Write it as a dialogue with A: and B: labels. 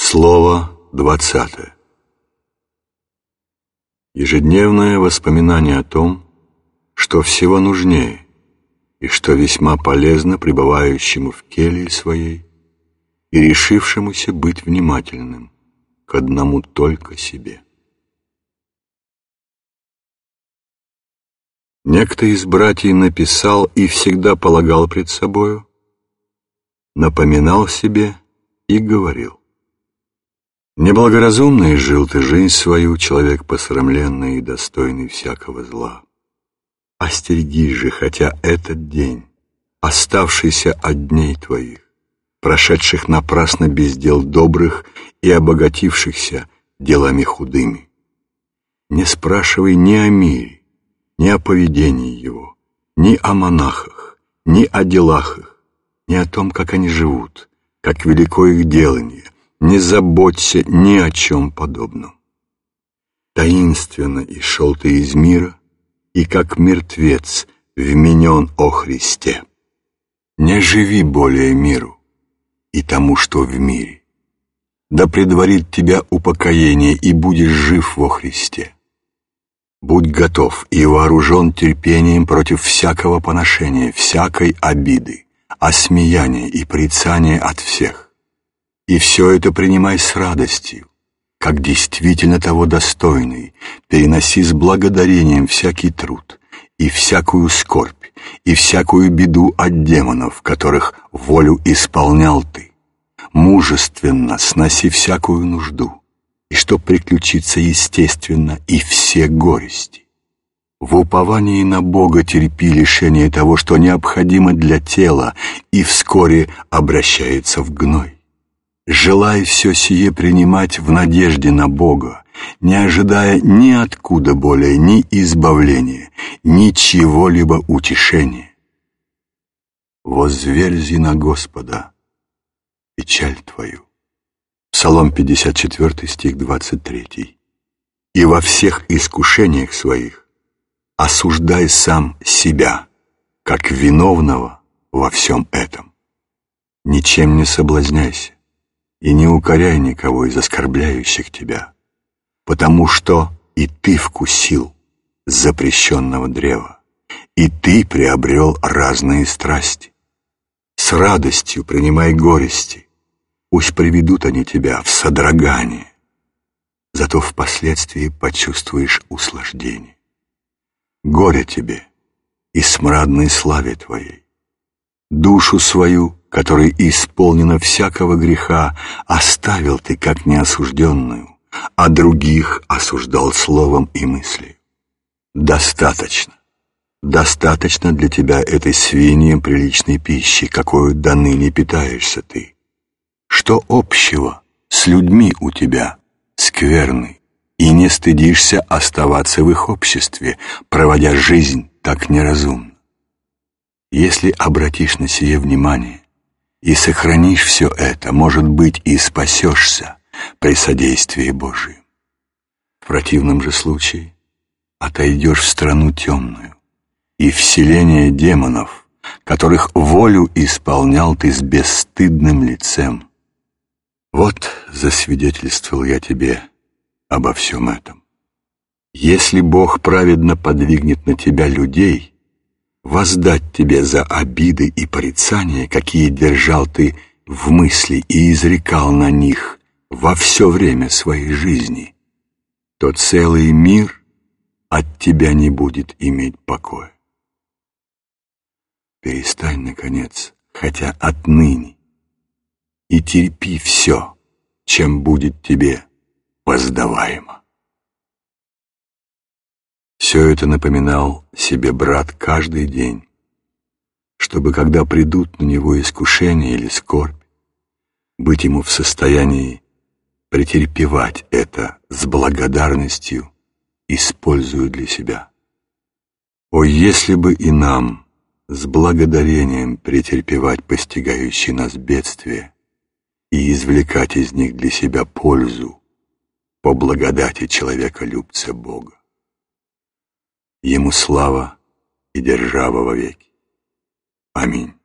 A: Слово 20. Ежедневное воспоминание о том, что всего нужнее и что весьма полезно пребывающему в келье своей и решившемуся быть внимательным к одному только себе. Некто из братьев написал и всегда полагал пред собою, напоминал себе и говорил: «Неблагоразумно жил ты жизнь свою, человек посрамленный и достойный всякого зла. Остерегись же, хотя этот день, оставшийся от дней твоих, прошедших напрасно без дел добрых и обогатившихся делами худыми. Не спрашивай ни о мире, ни о поведении его, ни о монахах, ни о делах их, ни о том, как они живут, как велико их делание. Не заботься ни о чем подобном. Таинственно и шел ты из мира, и как мертвец вменен о Христе. Не живи более миру и тому, что в мире. Да предварит тебя упокоение, и будешь жив во Христе. Будь готов и вооружен терпением против всякого поношения, всякой обиды, осмеяния и порицания от всех. И все это принимай с радостью, как действительно того достойный, переноси с благодарением всякий труд, и всякую скорбь, и всякую беду от демонов, которых волю исполнял ты. Мужественно сноси всякую нужду, и что приключится естественно, и все горести. В уповании на Бога терпи лишение того, что необходимо для тела, и вскоре обращается в гной. Желай все сие принимать в надежде на Бога, не ожидая ни откуда более ни избавления, ни чего-либо утешения. Возверзи на Господа печаль твою. Псалом 54, стих 23. И во всех искушениях своих осуждай сам себя, как виновного во всем этом. Ничем не соблазняйся и не укоряй никого из оскорбляющих тебя, потому что и ты вкусил запрещенного древа, и ты приобрел разные страсти. С радостью принимай горести, пусть приведут они тебя в содрогание, зато впоследствии почувствуешь услаждение. Горе тебе и смрадной славе твоей. Душу свою, которой исполнена всякого греха, оставил ты как неосужденную, а других осуждал словом и мыслью. Достаточно для тебя этой свиньи приличной пищи, какую до ныне питаешься ты. Что общего с людьми у тебя, скверный, и не стыдишься оставаться в их обществе, проводя жизнь так неразумно? Если обратишь на сие внимание и сохранишь все это, может быть, и спасешься при содействии Божием. В противном же случае отойдешь в страну темную и в селение демонов, которых волю исполнял ты с бесстыдным лицем. Вот засвидетельствовал я тебе обо всем этом. Если Бог праведно подвигнет на тебя людей, воздать тебе за обиды и порицания, какие держал ты в мысли и изрекал на них во все время своей жизни, то целый мир от тебя не будет иметь покоя. Перестань, наконец, хотя отныне, и терпи все, чем будет тебе воздаваемо. Все это напоминал себе брат каждый день, чтобы, когда придут на него искушения или скорбь, быть ему в состоянии претерпевать это с благодарностью, используя для себя. О, если бы и нам с благодарением претерпевать постигающие нас бедствия и извлекать из них для себя пользу по благодати человека-любца Бога. Ему слава и держава вовеки. Аминь.